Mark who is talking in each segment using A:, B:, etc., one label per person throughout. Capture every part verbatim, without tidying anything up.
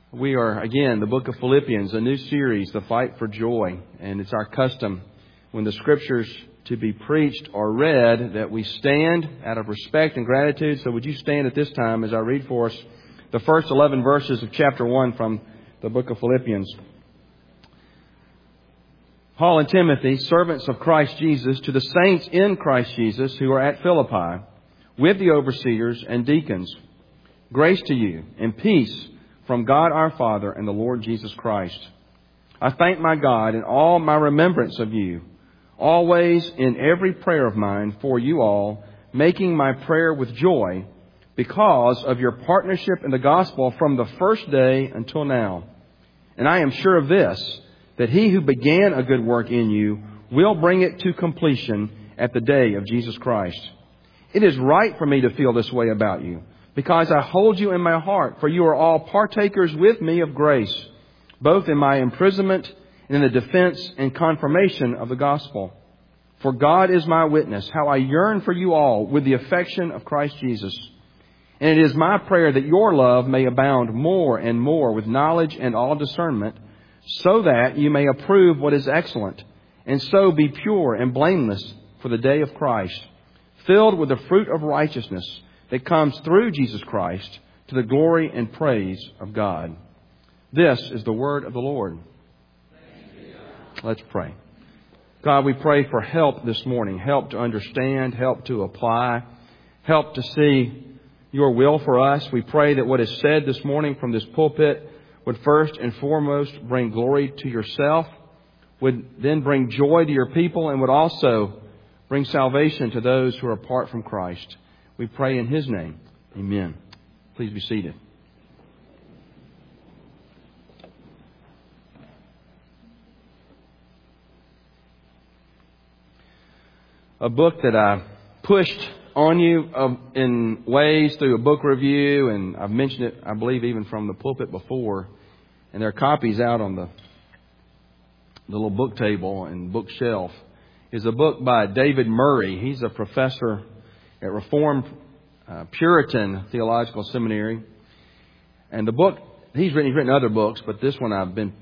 A: We are, again, the book of Philippians, a new series, The Fight for Joy. And it's our custom when the Scriptures to be preached or read that we stand out of respect and gratitude. So would you stand at this time as I read for us the first eleven verses of chapter one from the book of Philippians. Paul and Timothy, servants of Christ Jesus, to the saints in Christ Jesus who are at Philippi, with the overseers and deacons. Grace to you and peace from God our Father and the Lord Jesus Christ. I thank my God in all my remembrance of you, always in every prayer of mine for you all, making my prayer with joy because of your partnership in the gospel from the first day until now. And I am sure of this, that he who began a good work in you will bring it to completion at the day of Jesus Christ. It is right for me to feel this way about you, because I hold you in my heart, for you are all partakers with me of grace, both in my imprisonment and in the defense and confirmation of the gospel. For God is my witness, how I yearn for you all with the affection of Christ Jesus. And it is my prayer that your love may abound more and more with knowledge and all discernment, so that you may approve what is excellent, and so be pure and blameless for the day of Christ, filled with the fruit of righteousness that comes through Jesus Christ to the glory and praise of God. This is the word of the Lord. Let's pray. God, we pray for help this morning, help to understand, help to apply, help to see your will for us. We pray that what is said this morning from this pulpit would first and foremost bring glory to yourself, would then bring joy to your people, and would also bring salvation to those who are apart from Christ. We pray in His name. Amen. Please be seated. A book that I pushed on you in ways through a book review, and I've mentioned it, I believe, even from the pulpit before. And there are copies out on the, the little book table and bookshelf. Is a book by David Murray. He's a professor at Reformed uh, Puritan Theological Seminary. And the book, he's written, he's written other books, but this one I've been,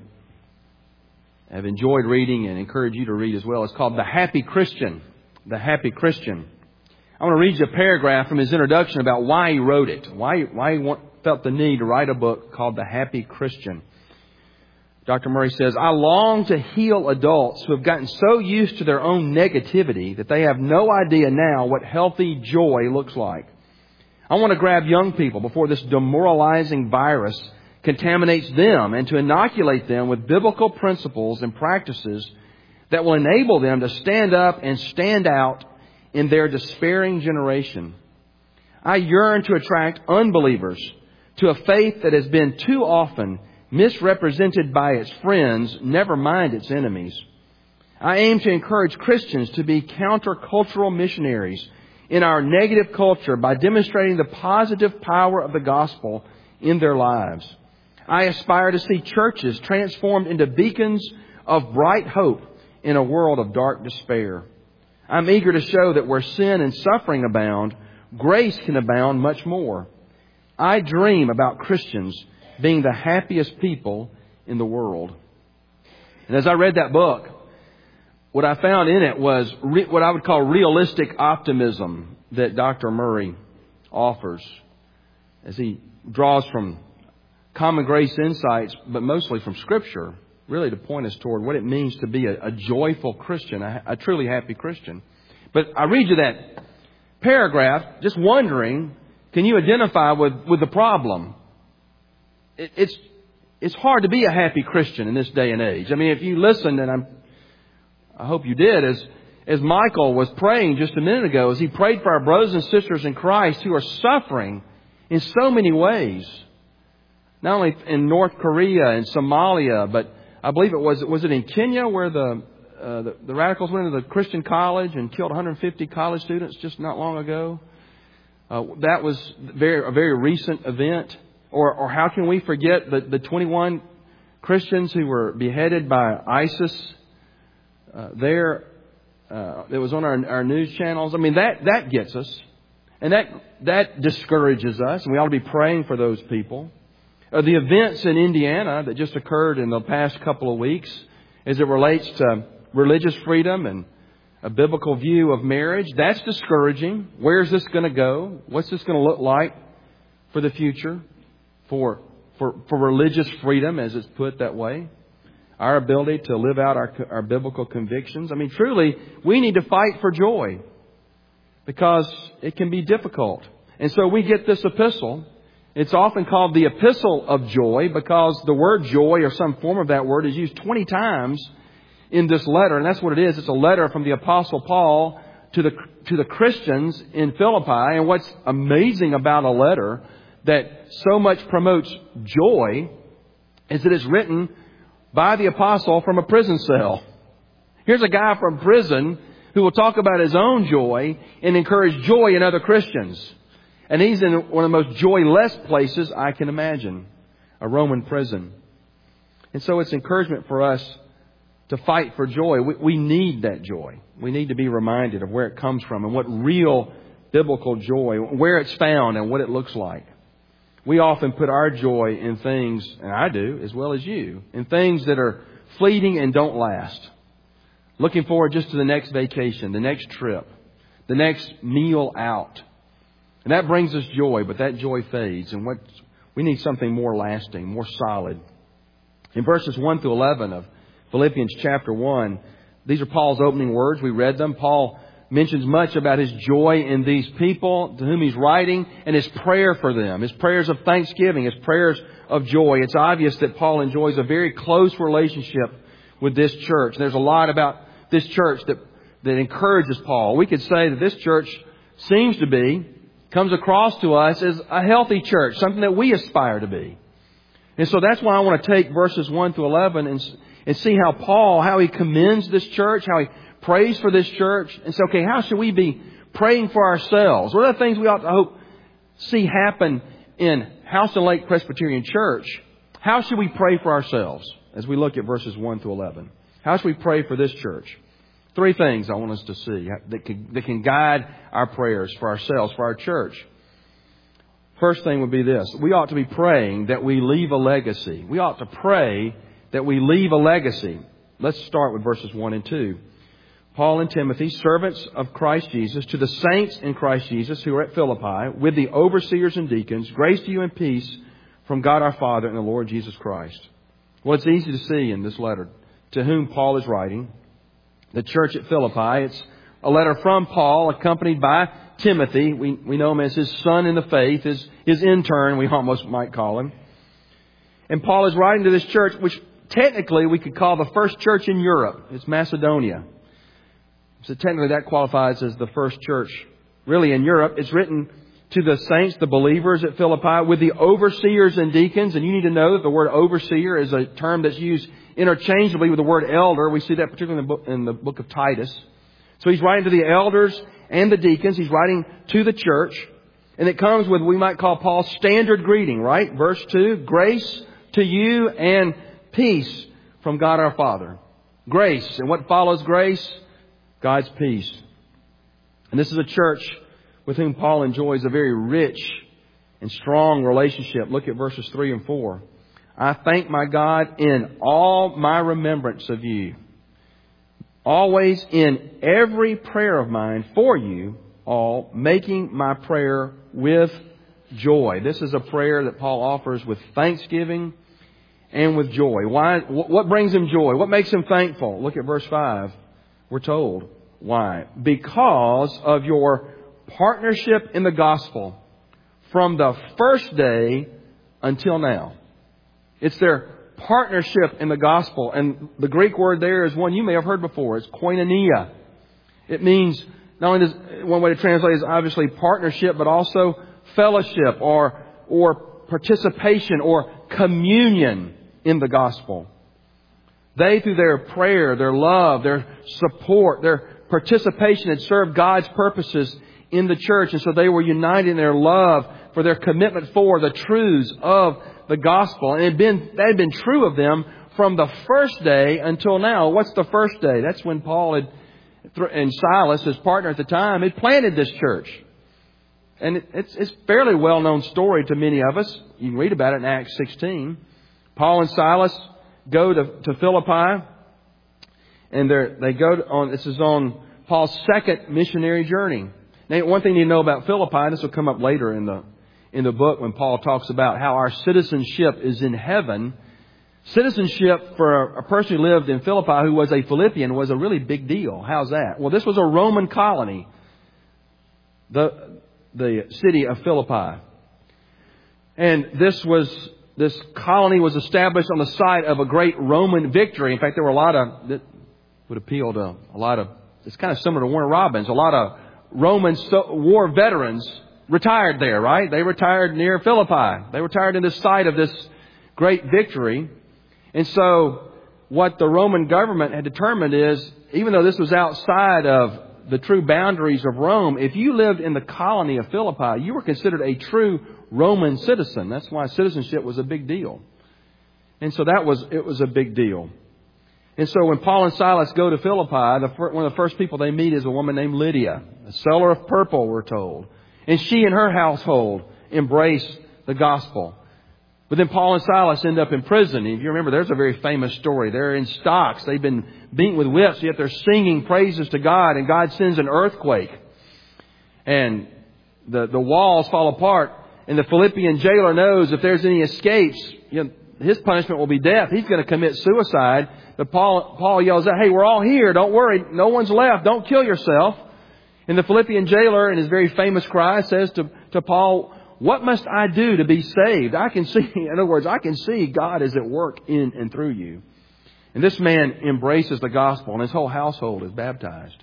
A: have enjoyed reading and encourage you to read as well. It's called The Happy Christian. The Happy Christian. I want to read you a paragraph from his introduction about why he wrote it, why, why he want, felt the need to write a book called The Happy Christian. Doctor Murray says, I long to heal adults who have gotten so used to their own negativity that they have no idea now what healthy joy looks like. I want to grab young people before this demoralizing virus contaminates them and to inoculate them with biblical principles and practices that will enable them to stand up and stand out in their despairing generation. I yearn to attract unbelievers to a faith that has been too often misrepresented by its friends, never mind its enemies. I aim to encourage Christians to be countercultural missionaries in our negative culture by demonstrating the positive power of the gospel in their lives. I aspire to see churches transformed into beacons of bright hope in a world of dark despair. I'm eager to show that where sin and suffering abound, grace can abound much more. I dream about Christians being the happiest people in the world. And as I read that book, what I found in it was re- what I would call realistic optimism that Doctor Murray offers as he draws from common grace insights, but mostly from Scripture, really to point us toward what it means to be a, a joyful Christian, a, a truly happy Christian. But I read you that paragraph just wondering, can you identify with, with the problem? It, it's it's hard to be a happy Christian in this day and age. I mean, if you listened, and I'm, I hope you did, as as Michael was praying just a minute ago, as he prayed for our brothers and sisters in Christ who are suffering in so many ways, not only in North Korea and Somalia, but I believe it was was it in Kenya where the uh, the, the radicals went into the Christian college and killed one hundred fifty college students just not long ago. Uh, that was very a very recent event. Or, or how can we forget the, the twenty-one Christians who were beheaded by ISIS uh, there? Uh, it was on our, our news channels. I mean, that, that gets us. And that, that discourages us. And we ought to be praying for those people. Uh, the events in Indiana that just occurred in the past couple of weeks as it relates to religious freedom and a biblical view of marriage, that's discouraging. Where's this going to go? What's this going to look like for the future? For, for, for religious freedom, as it's put that way. Our ability to live out our, our biblical convictions. I mean, truly, we need to fight for joy because it can be difficult. And so we get this epistle. It's often called the Epistle of Joy because the word joy or some form of that word is used twenty times in this letter. And that's what it is. It's a letter from the Apostle Paul to the, to the Christians in Philippi. And what's amazing about a letter that so much promotes joy is that it's written by the apostle from a prison cell. Here's a guy from prison who will talk about his own joy and encourage joy in other Christians. And he's in one of the most joyless places I can imagine, a Roman prison. And so it's encouragement for us to fight for joy. We, we need that joy. We need to be reminded of where it comes from and what real biblical joy, where it's found and what it looks like. We often put our joy in things, and I do as well as you, in things that are fleeting and don't last. Looking forward just to the next vacation, the next trip, the next meal out. And that brings us joy, but that joy fades. And what we need something more lasting, more solid. In verses one through eleven of Philippians chapter one, these are Paul's opening words. We read them. Paul mentions much about his joy in these people to whom he's writing and his prayer for them, his prayers of thanksgiving, his prayers of joy. It's obvious that Paul enjoys a very close relationship with this church. There's a lot about this church that, that encourages Paul. We could say that this church seems to be, comes across to us as a healthy church, something that we aspire to be. And so that's why I want to take verses one through eleven and, and see how Paul, how he commends this church, how he prays for this church, and say, okay, how should we be praying for ourselves? What are the things we ought to hope see happen in House and Lake Presbyterian Church? How should we pray for ourselves as we look at verses one through eleven? How should we pray for this church? Three things I want us to see that can, that can guide our prayers for ourselves, for our church. First thing would be this. We ought to be praying that we leave a legacy. We ought to pray that we leave a legacy. Let's start with verses one and two. Paul and Timothy, servants of Christ Jesus, to the saints in Christ Jesus who are at Philippi, with the overseers and deacons, grace to you and peace from God our Father and the Lord Jesus Christ. Well, it's easy to see in this letter to whom Paul is writing. The church at Philippi, it's a letter from Paul accompanied by Timothy. We, we know him as his son in the faith, his, his intern, we almost might call him. And Paul is writing to this church, which technically we could call the first church in Europe. It's Macedonia. So technically that qualifies as the first church really in Europe. It's written to the saints, the believers at Philippi, with the overseers and deacons. And you need to know that the word overseer is a term that's used interchangeably with the word elder. We see that particularly in the book, in the book of Titus. So he's writing to the elders and the deacons. He's writing to the church. And it comes with, we might call Paul's standard greeting, right? Verse two, grace to you and peace from God our Father. Grace. And what follows grace? God's peace. And this is a church with whom Paul enjoys a very rich and strong relationship. Look at verses three and four. I thank my God in all my remembrance of you, always in every prayer of mine for you all, making my prayer with joy. This is a prayer that Paul offers with thanksgiving and with joy. Why? What brings him joy? What makes him thankful? Look at verse five. We're told why. Because of your partnership in the gospel from the first day until now. It's their partnership in the gospel. And the Greek word there is one you may have heard before. It's koinonia. It means, not only does one way to translate is obviously partnership, but also fellowship or, or participation or communion in the gospel. They, through their prayer, their love, their support, their participation, had served God's purposes in the church. And so they were united in their love for their commitment for the truths of the gospel. And it had been, that had been true of them from the first day until now. What's the first day? That's when Paul had, and Silas, his partner at the time, had planted this church. And it, it's it's a fairly well-known story to many of us. You can read about it in Acts sixteen. Paul and Silas go to, to Philippi, and they they go to, on. This is on Paul's second missionary journey. Now, one thing you know about Philippi, and this will come up later in the in the book when Paul talks about how our citizenship is in heaven. Citizenship for a, a person who lived in Philippi who was a Philippian was a really big deal. How's that? Well, this was a Roman colony, the the city of Philippi, and this was this colony was established on the site of a great Roman victory. In fact, there were a lot of that would appeal to a lot of. It's kind of similar to Warner Robins. A lot of Roman war veterans retired there, right? They retired near Philippi. They retired in the site of this great victory. And so what the Roman government had determined is, even though this was outside of the true boundaries of Rome, if you lived in the colony of Philippi, you were considered a true Roman citizen. That's why citizenship was a big deal. And so that was, it was a big deal. And so when Paul and Silas go to Philippi, the, one of the first people they meet is a woman named Lydia, a seller of purple, we're told. And she and her household embrace the gospel. But then Paul and Silas end up in prison. If you remember, there's a very famous story. They're in stocks. They've been beaten with whips, yet they're singing praises to God, and God sends an earthquake. And the, the walls fall apart, and the Philippian jailer knows if there's any escapes, you know, his punishment will be death. He's going to commit suicide. But Paul, Paul yells out, "Hey, we're all here. Don't worry. No one's left. Don't kill yourself." And the Philippian jailer, in his very famous cry, says to, to Paul, "What must I do to be saved?" I can see, in other words, I can see God is at work in and through you. And this man embraces the gospel, and his whole household is baptized.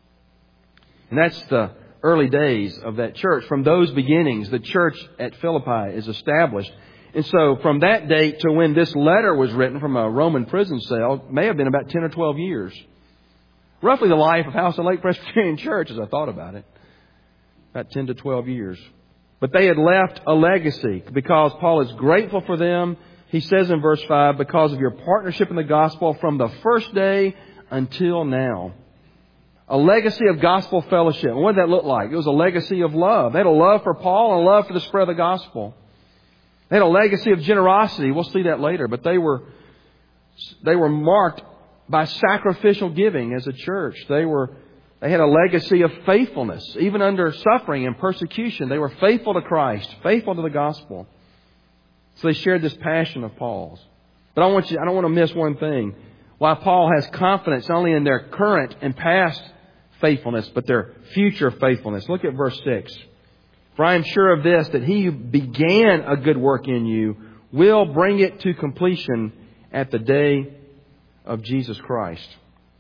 A: And that's the early days of that church. From those beginnings, the church at Philippi is established. And so from that date to when this letter was written from a Roman prison cell, may have been about ten or twelve years. Roughly the life of House of Lake Presbyterian Church, as I thought about it. About ten to twelve years. But they had left a legacy because Paul is grateful for them. He says in verse five, "Because of your partnership in the gospel from the first day until now." A legacy of gospel fellowship. And what did that look like? It was a legacy of love. They had a love for Paul and a love for the spread of the gospel. They had a legacy of generosity. We'll see that later. But they were, they were marked by sacrificial giving as a church. They were, they had a legacy of faithfulness. Even under suffering and persecution, they were faithful to Christ, faithful to the gospel. So they shared this passion of Paul's. But I want you, I don't want to miss one thing. Why Paul has confidence not only in their current and past faithfulness, but their future faithfulness. Look at verse six. "For I am sure of this, that he who began a good work in you will bring it to completion at the day of Jesus Christ."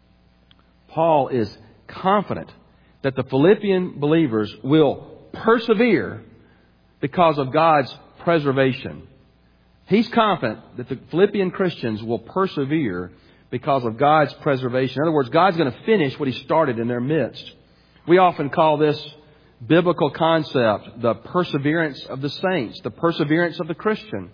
A: Paul is confident that the Philippian believers will persevere because of God's preservation. He's confident that the Philippian Christians will persevere because of God's preservation. In other words, God's going to finish what He started in their midst. We often call this biblical concept the perseverance of the saints, the perseverance of the Christian.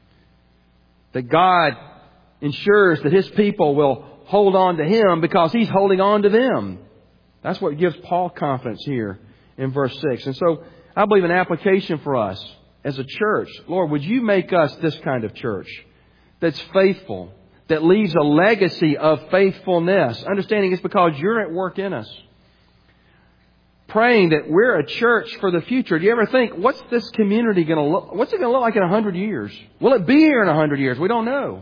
A: That God ensures that His people will hold on to Him because He's holding on to them. That's what gives Paul confidence here in verse six. And so I believe an application for us as a church. Lord, would you make us this kind of church that's faithful, that leaves a legacy of faithfulness, understanding it's because you're at work in us. Praying that we're a church for the future. Do you ever think, what's this community going to look, what's it going to look like in a hundred years? Will it be here in a hundred years? We don't know.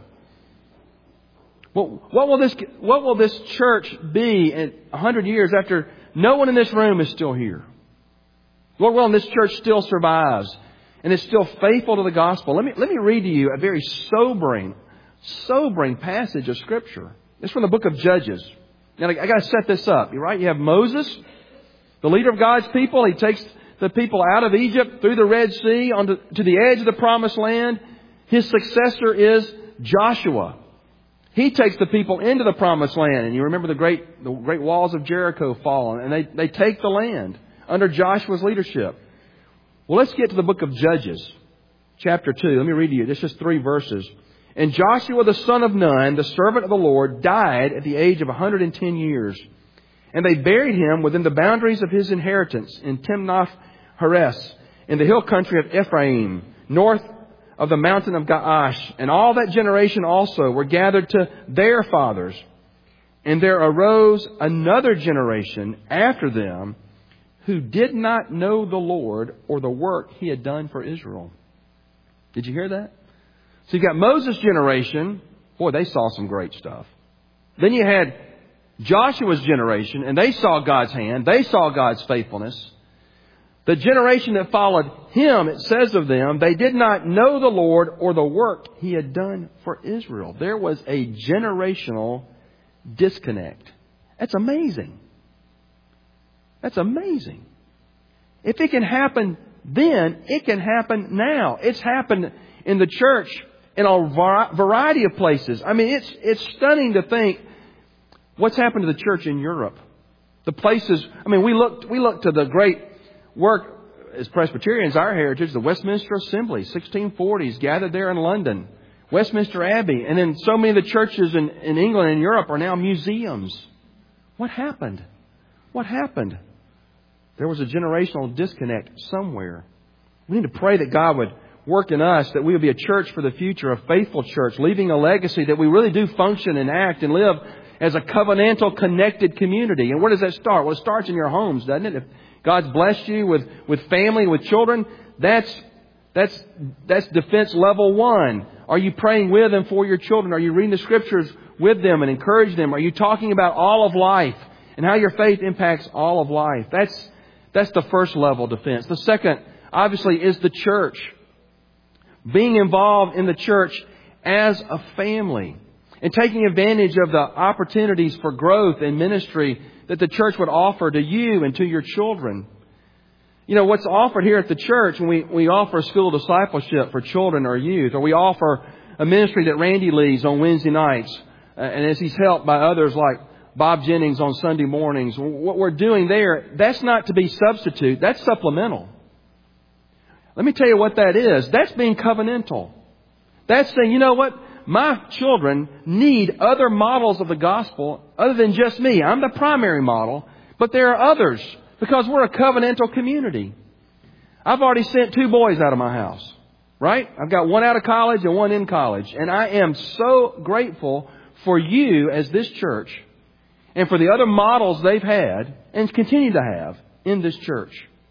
A: Well, what will this, what will this church be in a hundred years after no one in this room is still here? Lord willing, this church still survives and is still faithful to the gospel. Let me, let me read to you a very sobering, sobering passage of Scripture. It's from the book of Judges. Now, I got to set this up. You're right. You have Moses, the leader of God's people. He takes the people out of Egypt through the Red Sea onto to the edge of the Promised Land. His successor is Joshua. He takes the people into the Promised Land. And you remember the great the great walls of Jericho fall. And they, they take the land under Joshua's leadership. Well, let's get to the book of Judges, chapter two. Let me read to you. This is three verses. "And Joshua the son of Nun, the servant of the Lord, died at the age of one hundred ten years. And they buried him within the boundaries of his inheritance in Timnath Heres, in the hill country of Ephraim, north of the mountain of Gaash. And all that generation also were gathered to their fathers. And there arose another generation after them who did not know the Lord or the work He had done for Israel. Did you hear that? So you got Moses' generation. Boy, they saw some great stuff. Then you had Joshua's generation, and they saw God's hand. They saw God's faithfulness. The generation that followed him, it says of them, they did not know the Lord or the work He had done for Israel. There was a generational disconnect. That's amazing. That's amazing. If it can happen then, it can happen now. It's happened in the church in a variety of places. I mean, it's it's stunning to think what's happened to the church in Europe. The places, I mean, we look, we look to the great work as Presbyterians, our heritage, the Westminster Assembly, sixteen forties, gathered there in London. Westminster Abbey. And then so many of the churches in, in England and Europe are now museums. What happened? What happened? There was a generational disconnect somewhere. We need to pray that God would work in us, that we would be a church for the future, a faithful church, leaving a legacy that we really do function and act and live as a covenantal, connected community. And where does that start? Well, it starts in your homes, doesn't it? If God's blessed you with, with family, with children, that's, that's, that's defense level one. Are you praying with and for your children? Are you reading the Scriptures with them and encouraging them? Are you talking about all of life and how your faith impacts all of life? That's, that's the first level of defense. The second, obviously, is the church. Being involved in the church as a family and taking advantage of the opportunities for growth and ministry that the church would offer to you and to your children. You know, what's offered here at the church when we, we offer school discipleship for children or youth, or we offer a ministry that Randy leads on Wednesday nights, uh, and as he's helped by others like Bob Jennings on Sunday mornings, what we're doing there, that's not to be substitute, that's supplemental. Let me tell you what that is. That's being covenantal. That's saying, you know what? My children need other models of the gospel other than just me. I'm the primary model, but there are others because we're a covenantal community. I've already sent two boys out of my house, right? I've got one out of college and one in college. And I am so grateful for you as this church and for the other models they've had and continue to have in this church.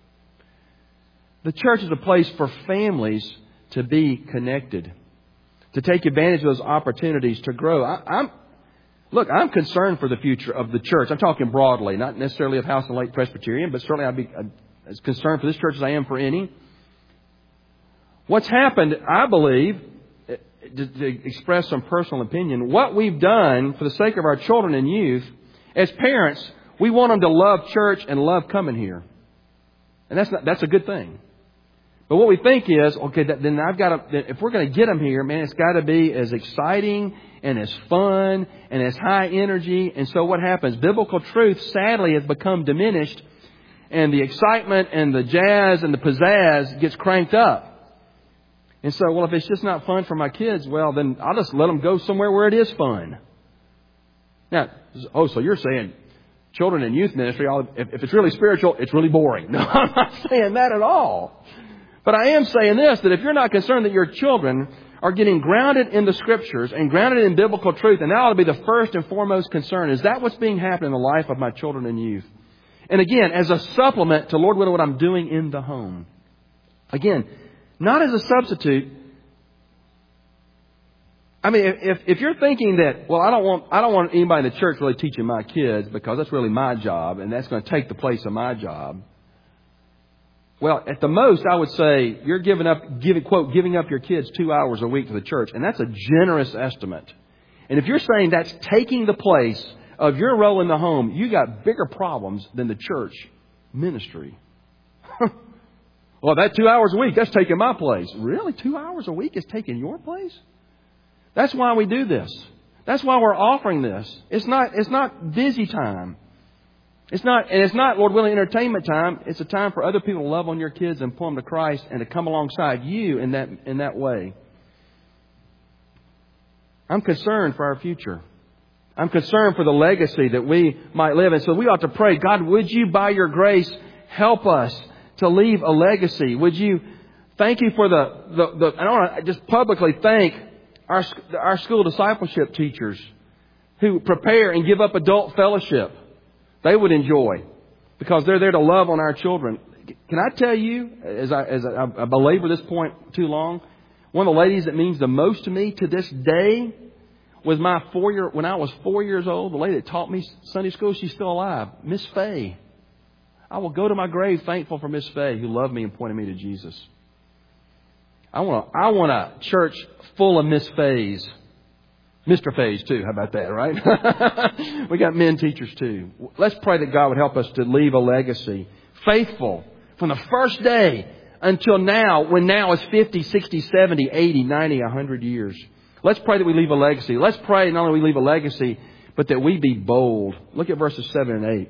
A: The church is a place for families to be connected, to take advantage of those opportunities to grow. I, I'm, look, I'm concerned for the future of the church. I'm talking broadly, not necessarily of House and Lake Presbyterian, but certainly I'd be as concerned for this church as I am for any. What's happened, I believe, to, to express some personal opinion, what we've done for the sake of our children and youth, as parents, we want them to love church and love coming here. And that's not, that's a good thing. But what we think is, okay, then I've got to, if we're going to get them here, man, it's got to be as exciting and as fun and as high energy. And so what happens? Biblical truth, sadly, has become diminished, and the excitement and the jazz and the pizzazz gets cranked up. And so, well, if it's just not fun for my kids, well, then I'll just let them go somewhere where it is fun. Now, oh, so you're saying children and youth ministry, if, if it's really spiritual, it's really boring. No, I'm not saying that at all. But I am saying this, that if you're not concerned that your children are getting grounded in the Scriptures and grounded in biblical truth, and that ought to be the first and foremost concern. Is that what's being happening in the life of my children and youth? And again, as a supplement to Lord willing what I'm doing in the home. Again, not as a substitute. I mean, if if you're thinking that, well, I don't want I don't want anybody in the church really teaching my kids because that's really my job and that's going to take the place of my job. Well, at the most, I would say you're giving up, giving, quote, giving up your kids two hours a week to the church. And that's a generous estimate. And if you're saying that's taking the place of your role in the home, you got bigger problems than the church ministry. Well, that two hours a week, that's taking my place. Really? Two hours a week is taking your place? That's why we do this. That's why we're offering this. It's not, it's not busy time. It's not, and it's not, Lord willing, entertainment time. It's a time for other people to love on your kids and pull them to Christ and to come alongside you in that, in that way. I'm concerned for our future. I'm concerned for the legacy that we might live. And so we ought to pray, God, would you, by your grace, help us to leave a legacy? Would you thank you for the, the, the I want to just publicly thank our, our school discipleship teachers who prepare and give up adult fellowship they would enjoy because they're there to love on our children. Can I tell you, as I, as I, I belabor this point too long, one of the ladies that means the most to me to this day was my four year, when I was four years old, the lady that taught me Sunday school, she's still alive, Miss Fay. I will go to my grave thankful for Miss Fay who loved me and pointed me to Jesus. I want a, I want a church full of Miss Fays. Mister Fays too. How about that, right? We got men teachers too. Let's pray that God would help us to leave a legacy. Faithful from the first day until now, when now is fifty, sixty, seventy, eighty, ninety, one hundred years. Let's pray that we leave a legacy. Let's pray not only we leave a legacy, but that we be bold. Look at verses seven and eight.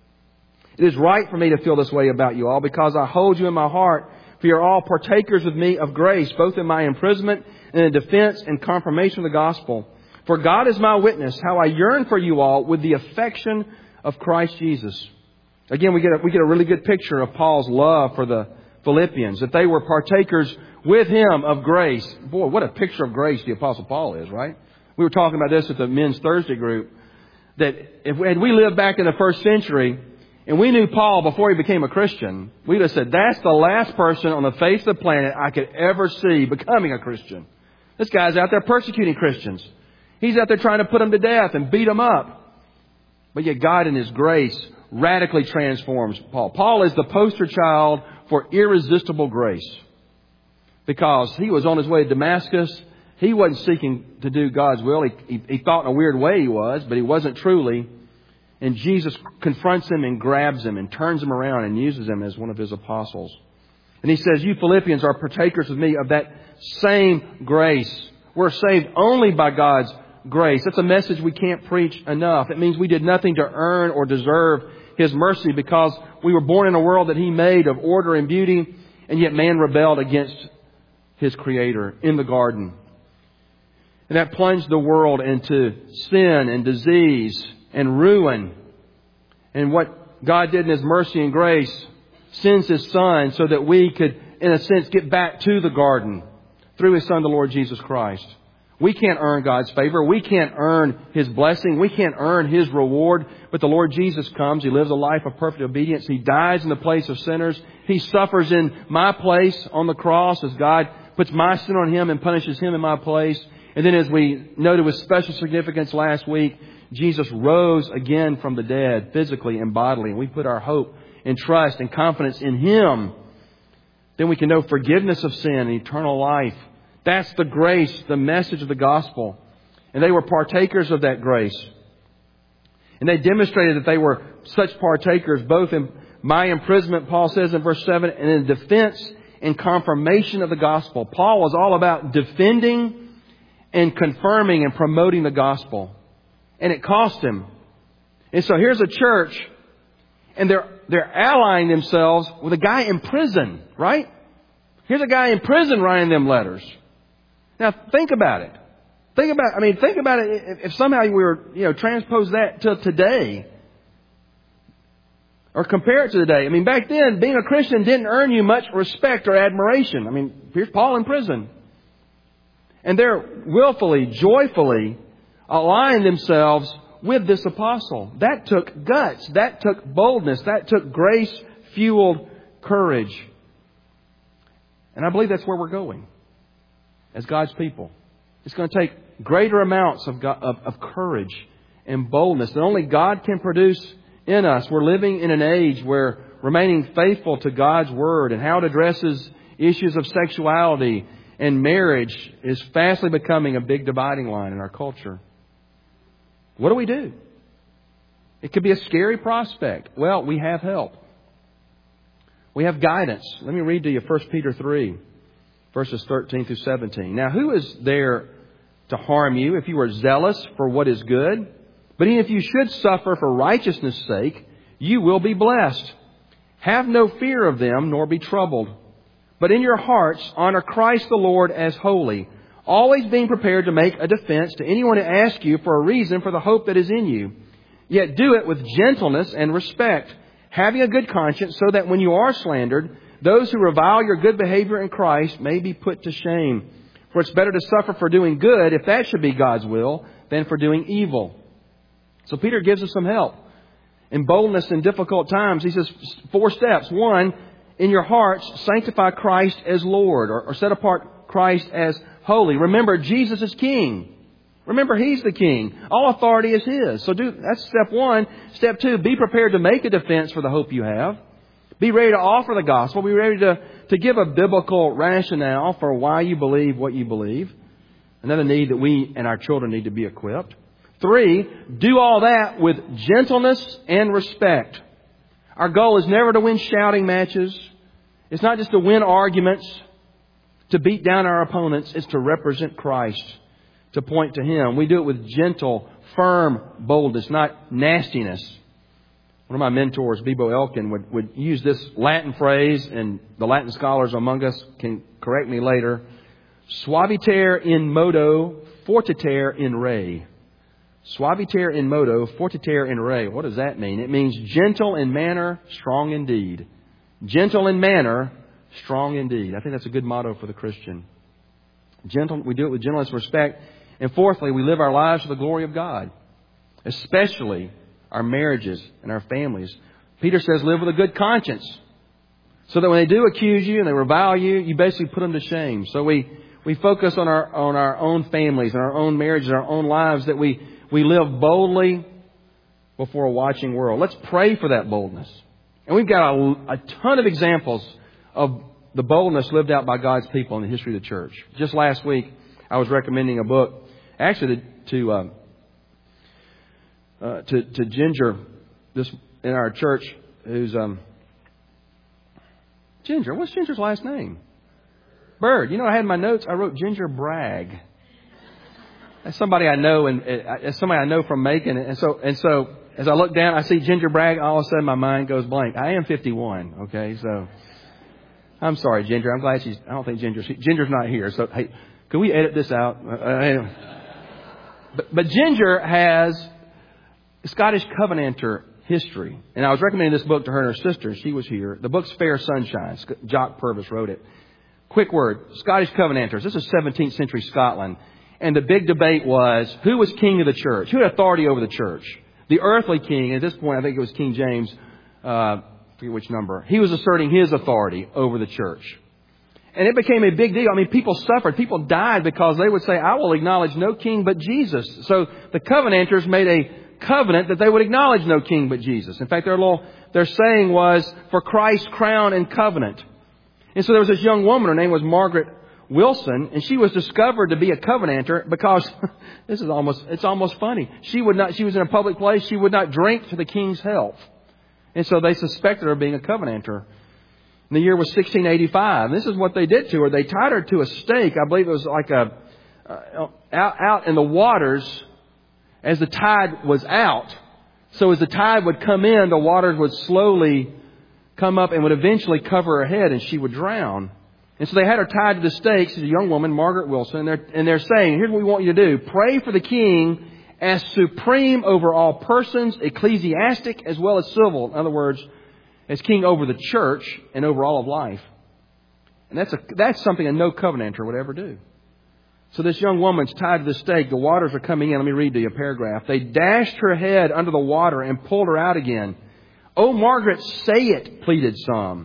A: It is right for me to feel this way about you all because I hold you in my heart. For you are all partakers with me of grace, both in my imprisonment and in defense and confirmation of the gospel. For God is my witness, how I yearn for you all with the affection of Christ Jesus. Again, we get a, we get a really good picture of Paul's love for the Philippians, that they were partakers with him of grace. Boy, what a picture of grace the Apostle Paul is, right? We were talking about this at the Men's Thursday group, that if we, had we lived back in the first century and we knew Paul before he became a Christian, we'd have said, that's the last person on the face of the planet I could ever see becoming a Christian. This guy's out there persecuting Christians. He's out there trying to put them to death and beat them up. But yet God in His grace radically transforms Paul. Paul is the poster child for irresistible grace. Because he was on his way to Damascus. He wasn't seeking to do God's will. He, he, he thought in a weird way he was, but he wasn't truly. And Jesus confronts him and grabs him and turns him around and uses him as one of His apostles. And He says, you Philippians are partakers with me of that same grace. We're saved only by God's grace. That's a message we can't preach enough. It means we did nothing to earn or deserve His mercy because we were born in a world that He made of order and beauty, and yet man rebelled against His Creator in the garden. And that plunged the world into sin and disease and ruin. And what God did in His mercy and grace, sends His Son so that we could, in a sense, get back to the garden through His Son, the Lord Jesus Christ. We can't earn God's favor. We can't earn His blessing. We can't earn His reward. But the Lord Jesus comes. He lives a life of perfect obedience. He dies in the place of sinners. He suffers in my place on the cross as God puts my sin on Him and punishes Him in my place. And then as we noted with special significance last week, Jesus rose again from the dead physically and bodily. And we put our hope and trust and confidence in Him. Then we can know forgiveness of sin and eternal life. That's the grace, the message of the gospel. And they were partakers of that grace. And they demonstrated that they were such partakers both in my imprisonment, Paul says in verse seven, and in defense and confirmation of the gospel. Paul was all about defending and confirming and promoting the gospel. And it cost him. And so here's a church, and they're they're allying themselves with a guy in prison, right? Here's a guy in prison writing them letters. Now, think about it. Think about, I mean, think about it if, if somehow we were, you know, transpose that to today. Or compare it to today. I mean, back then, being a Christian didn't earn you much respect or admiration. I mean, here's Paul in prison. And they're willfully, joyfully aligning themselves with this apostle. That took guts. That took boldness. That took grace-fueled courage. And I believe that's where we're going as God's people. It's going to take greater amounts of, God, of, of courage and boldness that only God can produce in us. We're living in an age where remaining faithful to God's Word and how it addresses issues of sexuality and marriage is fastly becoming a big dividing line in our culture. What do we do? It could be a scary prospect. Well, we have help. We have guidance. Let me read to you First Peter three, verses thirteen through seventeen. Now, who is there to harm you if you are zealous for what is good? But even if you should suffer for righteousness' sake, you will be blessed. Have no fear of them, nor be troubled. But in your hearts, honor Christ the Lord as holy, always being prepared to make a defense to anyone who asks you for a reason for the hope that is in you. Yet do it with gentleness and respect, having a good conscience, so that when you are slandered, those who revile your good behavior in Christ may be put to shame. For it's better to suffer for doing good, if that should be God's will, than for doing evil. So Peter gives us some help in boldness in difficult times. He says four steps. One, in your hearts, sanctify Christ as Lord, or, or set apart Christ as holy. Remember, Jesus is King. Remember, He's the King. All authority is His. So do, that's step one. Step two, be prepared to make a defense for the hope you have. Be ready to offer the gospel. Be ready to, to give a biblical rationale for why you believe what you believe. Another need that we and our children need to be equipped. Three, do all that with gentleness and respect. Our goal is never to win shouting matches. It's not just to win arguments, to beat down our opponents. It's to represent Christ, to point to Him. We do it with gentle, firm boldness, not nastiness. One of my mentors, Bebo Elkin, would, would use this Latin phrase, and the Latin scholars among us can correct me later. Suaviter in modo, fortiter in re. Suaviter in modo, fortiter in re. What does that mean? It means gentle in manner, strong in deed. Gentle in manner, strong in deed. I think that's a good motto for the Christian. Gentle, we do it with gentleness and respect. And fourthly, we live our lives for the glory of God, especially our marriages and our families. Peter says, live with a good conscience, so that when they do accuse you and they revile you, you basically put them to shame. So we, we focus on our on our own families and our own marriages, our own lives, that we, we live boldly before a watching world. Let's pray for that boldness. And we've got a, a ton of examples of the boldness lived out by God's people in the history of the church. Just last week, I was recommending a book, actually to to, uh, uh, to, to Ginger, this in our church, who's um, Ginger. What's Ginger's last name? Bird. You know, I had in my notes, I wrote Ginger Bragg. That's somebody I know, and uh, somebody I know from Macon, and so and so. As I look down, I see Ginger Bragg. All of a sudden, my mind goes blank. I am fifty-one. Okay, so I'm sorry, Ginger. I'm glad she's. I don't think Ginger's. Ginger's not here. So hey, can we edit this out? Uh, but, but Ginger has Scottish Covenanter history, and I was recommending this book to her and her sister. She was here. The book's Fair Sunshine. Jock Purvis wrote it. Quick word: Scottish Covenanters. This is seventeenth century Scotland, and the big debate was who was king of the church, who had authority over the church. The earthly king, at this point, I think it was King James, uh, I forget which number, he was asserting his authority over the church. And it became a big deal. I mean, people suffered. People died because they would say, I will acknowledge no king but Jesus. So the Covenanters made a covenant that they would acknowledge no king but Jesus. In fact, their little, their saying was, for Christ's crown and covenant. And so there was this young woman, her name was Margaret Wilson, and she was discovered to be a Covenanter because this is almost, it's almost funny. She would not, she was in a public place. She would not drink to the king's health. And so they suspected her of being a Covenanter. And the year was sixteen eighty-five. And this is what they did to her. They tied her to a stake. I believe it was like a, uh, out, out in the waters as the tide was out. So as the tide would come in, the waters would slowly come up and would eventually cover her head and she would drown. And so they had her tied to the stake. She's a young woman, Margaret Wilson. And they're, and they're saying, here's what we want you to do. Pray for the king as supreme over all persons, ecclesiastic as well as civil. In other words, as king over the church and over all of life. And that's a, that's something that no Covenanter would ever do. So this young woman's tied to the stake. The waters are coming in. Let me read to you a paragraph. They dashed her head under the water and pulled her out again. Oh, Margaret, say it, pleaded some.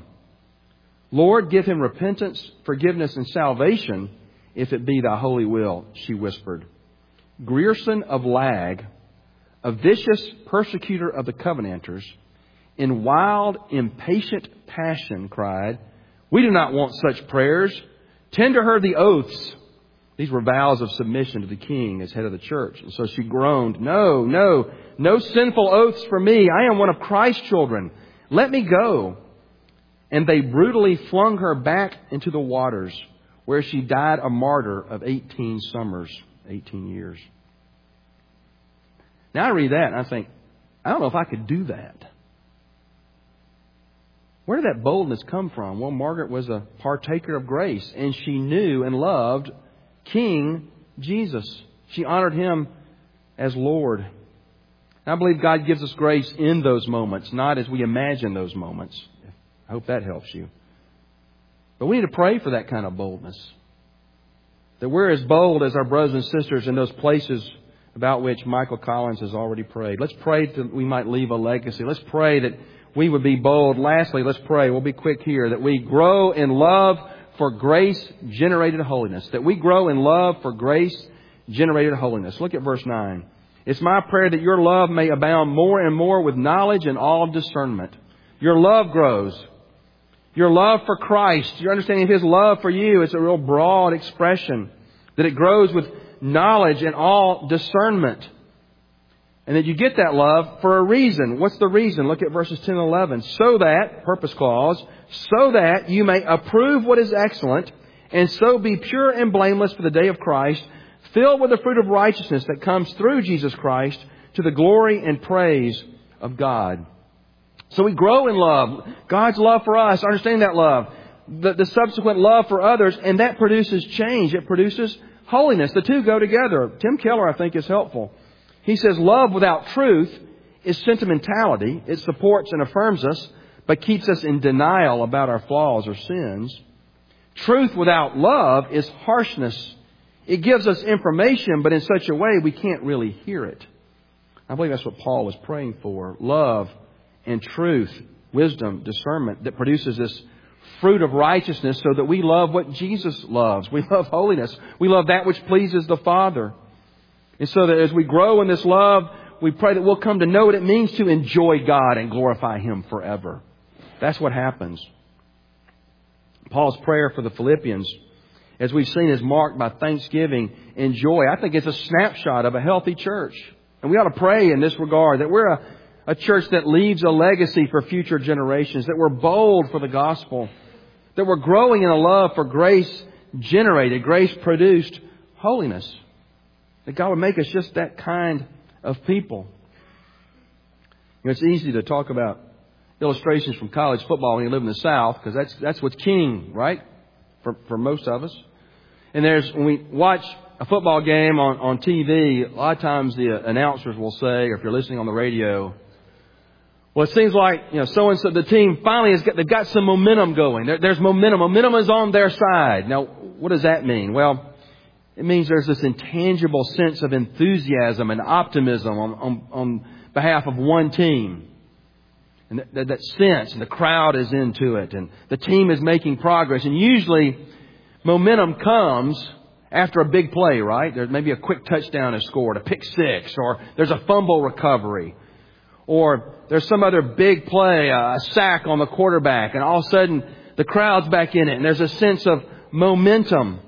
A: Lord, give him repentance, forgiveness, and salvation, if it be thy holy will, she whispered. Grierson of Lag, a vicious persecutor of the Covenanters, in wild, impatient passion cried, we do not want such prayers. Tender her the oaths. These were vows of submission to the king as head of the church. And so she groaned, no, no, no sinful oaths for me. I am one of Christ's children. Let me go. And they brutally flung her back into the waters, where she died a martyr of eighteen summers, eighteen years. Now I read that and I think, I don't know if I could do that. Where did that boldness come from? Well, Margaret was a partaker of grace, and she knew and loved King Jesus. She honored Him as Lord. And I believe God gives us grace in those moments, not as we imagine those moments. I hope that helps you. But we need to pray for that kind of boldness. That we're as bold as our brothers and sisters in those places about which Michael Collins has already prayed. Let's pray that we might leave a legacy. Let's pray that we would be bold. Lastly, let's pray, we'll be quick here, that we grow in love for grace-generated holiness. That we grow in love for grace-generated holiness. Look at verse nine. It's my prayer that your love may abound more and more with knowledge and all discernment. Your love grows. Your love for Christ, your understanding of His love for you, it's a real broad expression. That it grows with knowledge and all discernment. And that you get that love for a reason. What's the reason? Look at verses ten and eleven. So that, purpose clause, so that you may approve what is excellent, and so be pure and blameless for the day of Christ, filled with the fruit of righteousness that comes through Jesus Christ to the glory and praise of God. So we grow in love. God's love for us, understanding that love. The, the subsequent love for others, and that produces change. It produces holiness. The two go together. Tim Keller, I think, is helpful. He says, love without truth is sentimentality. It supports and affirms us, but keeps us in denial about our flaws or sins. Truth without love is harshness. It gives us information, but in such a way we can't really hear it. I believe that's what Paul was praying for. Love and truth, wisdom, discernment that produces this fruit of righteousness so that we love what Jesus loves. We love holiness. We love that which pleases the Father. And so that as we grow in this love, we pray that we'll come to know what it means to enjoy God and glorify Him forever. That's what happens. Paul's prayer for the Philippians, as we've seen, is marked by thanksgiving and joy. I think it's a snapshot of a healthy church. And we ought to pray in this regard that we're a, a church that leaves a legacy for future generations, that we're bold for the gospel, that we're growing in a love for grace-generated, grace-produced holiness. That God would make us just that kind of people. You know, it's easy to talk about illustrations from college football when you live in the South, because that's that's what's king, right? For for most of us. And there's when we watch a football game on, on T V, a lot of times the announcers will say, or if you're listening on the radio, well, it seems like, you know, so and so, the team finally has got, they've got some momentum going. There, there's momentum. Momentum is on their side. Now, what does that mean? Well, it means there's this intangible sense of enthusiasm and optimism on, on, on behalf of one team. And that, that sense, and the crowd is into it, and the team is making progress. And usually, momentum comes after a big play, right? There's maybe a quick touchdown is scored, a pick six, or there's a fumble recovery, or there's some other big play, a sack on the quarterback, and all of a sudden the crowd's back in it, and there's a sense of momentum.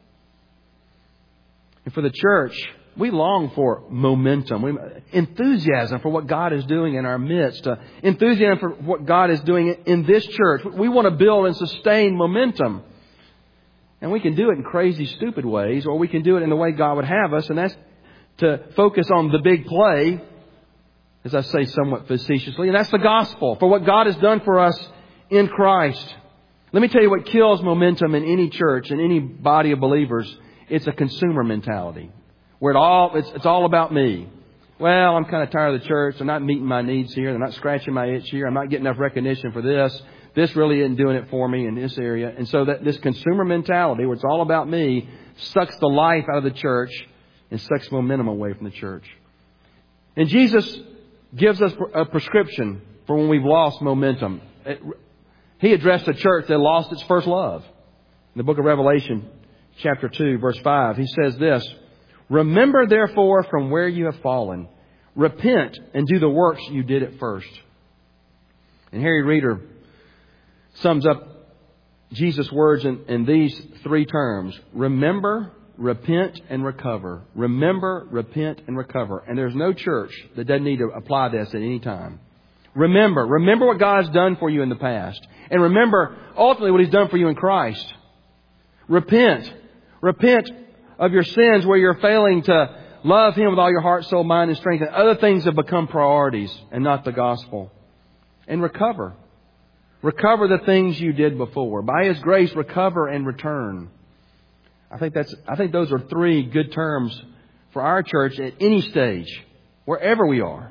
A: And for the church, we long for momentum, we, enthusiasm for what God is doing in our midst, uh, enthusiasm for what God is doing in this church. We want to build and sustain momentum. And we can do it in crazy, stupid ways, or we can do it in the way God would have us, and that's to focus on the big play, as I say somewhat facetiously, and that's the gospel, for what God has done for us in Christ. Let me tell you what kills momentum in any church, in any body of believers. It's a consumer mentality, where it all it's, it's all about me. Well, I'm kind of tired of the church. They're not meeting my needs here. They're not scratching my itch here. I'm not getting enough recognition for this. This really isn't doing it for me in this area. And so that this consumer mentality, where it's all about me, sucks the life out of the church and sucks momentum away from the church. And Jesus gives us a prescription for when we've lost momentum. He addressed a church that lost its first love. In the book of Revelation, chapter two, verse five, he says this, "Remember therefore from where you have fallen. Repent and do the works you did at first." And Harry Reeder sums up Jesus' words in, in these three terms: remember, repent, and recover. Remember, repent, and recover. And there's no church that doesn't need to apply this at any time. Remember. Remember what God has done for you in the past. And remember ultimately what He's done for you in Christ. Repent. Repent of your sins where you're failing to love Him with all your heart, soul, mind, and strength. And other things have become priorities and not the gospel. And recover. Recover the things you did before. By His grace, recover and return. I think that's, I think those are three good terms for our church at any stage, wherever we are.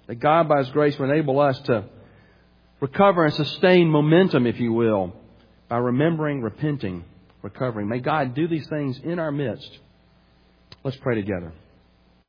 A: That God, by His grace, will enable us to recover and sustain momentum, if you will, by remembering, repenting, recovering. May God do these things in our midst. Let's pray together.